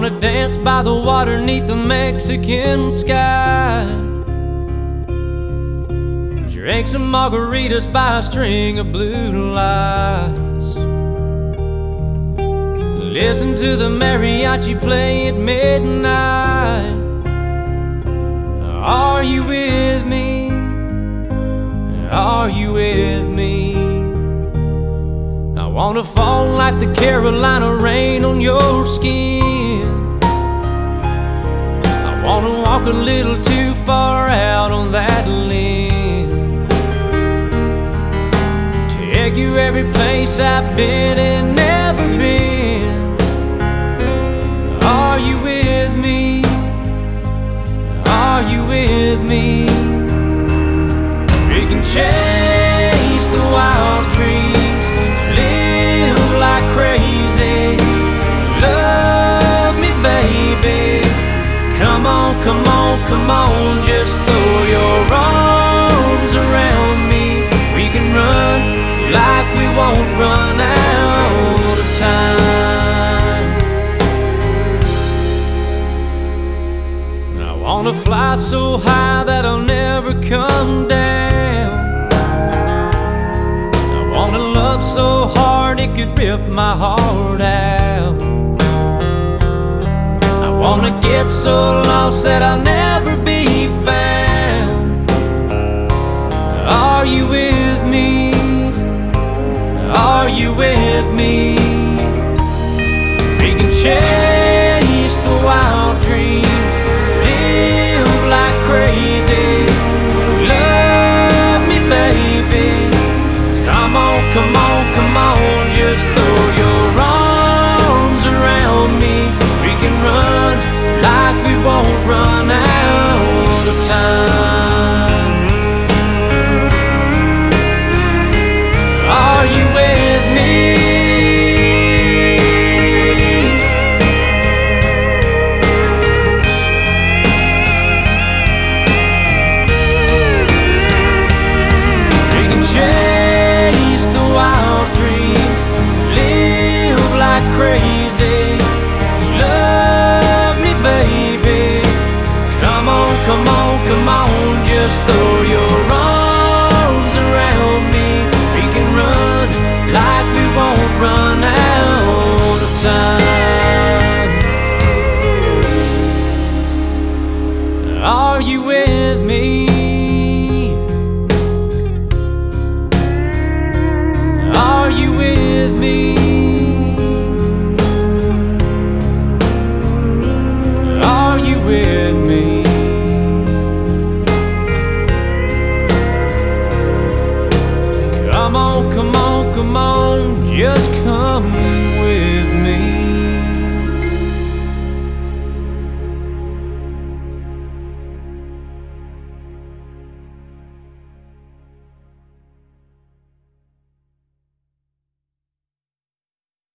wanna dance by the water 'neath the Mexican sky, drink some margaritas by a string of blue lights, listen to the mariachi play at midnight. Are you with me? Are you with me? I wanna fall like the Carolina rain on your skin. I wanna walk a little too far out on that limb, take you every place I've been and never been. Are you with me? Are you with me? We can chase the wild dreams, live like crazy. Love me, baby. Come on, come on, come on, just throw your arms around me. We can run like we won't run out of time. I wanna fly so high that I'll never come down. I wanna love so hard it could rip my heart out. I wanna get so lost that I'll never be found. Are you with me? Are you with me? We can chase the wild dreams, live like crazy. Love me, baby. Come on, come on, come on, just throw your arms around me. We can run like we won't run out of time. Are you with me? We can chase the wild dreams, live like crazy. Love me, baby. Come on, come on, come on, just throw your arms around me. We can run like we won't run out of time. Are you with me? Are you with me? Are you with me? Come on, come on, come on, just come with me.